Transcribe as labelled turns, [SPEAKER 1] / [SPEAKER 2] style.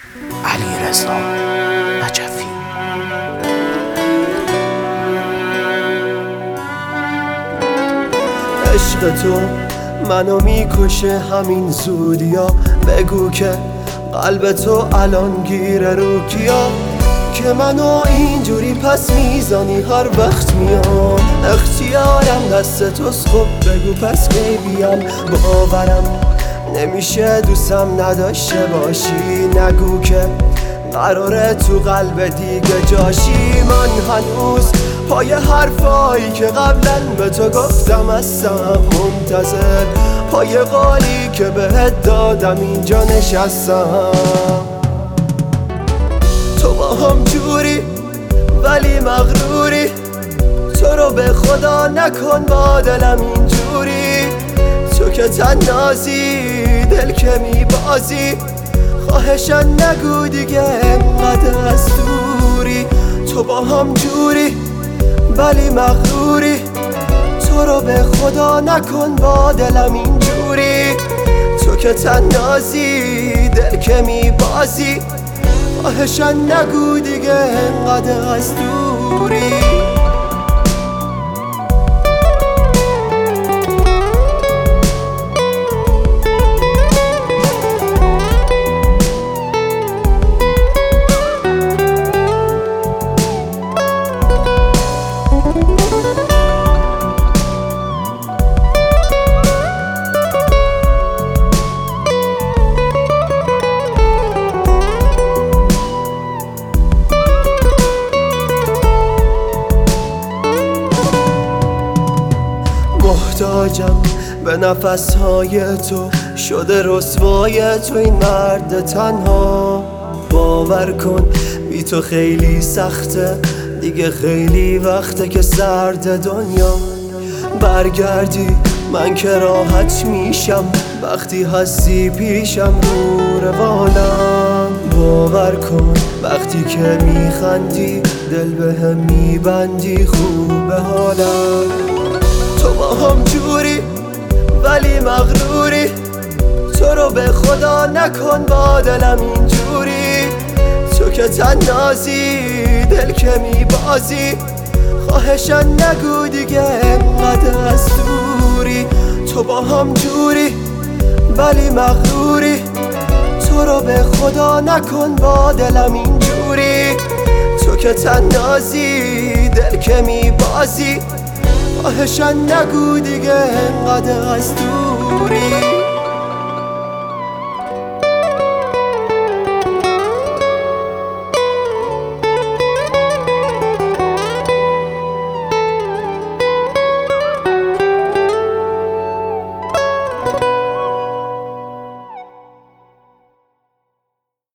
[SPEAKER 1] علیرضا نجفی.
[SPEAKER 2] عشق تو منو میکشه همین زودیا، بگو که قلب تو الان گیره رو کیا، که منو اینجوری پس میزنی هر وقت میام. اختیارم دست توست، خب بگو پس کی بیام. باورم نمیشه دوستم نداشته باشی، نگو که قراره تو قلب دیگه جاشی. من هنوز پای حرفایی که قبلا به تو گفتم هستم منتظر، پای قولی که بهت دادم اینجا نشستم. تو با هم جوری ولی مغروری، تو رو به خدا نکن با دلم اینجوری. تو که تنازی دل که میبازی، خواهشن نگو دیگه انقدر از دوری. تو با هم جوری ولی مغروری، تو رو به خدا نکن با دلم اینجوری. تو که تنازی دل که میبازی، خواهشن نگو دیگه انقدر از دوری. محتاجم به نفسهای تو، شده رسوای تو این مرد تنها. باور کن بی تو خیلی سخته، دیگه خیلی وقته که سرد دنیا. برگردی من که راحت میشم، وقتی هستی پیشم رو روانم. باور کن وقتی که میخندی دل بهم میبندی، خوب حالم. تو با هم جوری ولی مغروری، تو رو به خدا نکن با دلم اینجوری. تو که تنازی دل که میبازی، خواهشن نگو دیگه انقدر از دوری. تو با هم جوری ولی مغروری، تو رو به خدا نکن با دلم اینجوری. تو که تنازی دل که میبازی، خواهشن نگو دیگه انقدر از دوری.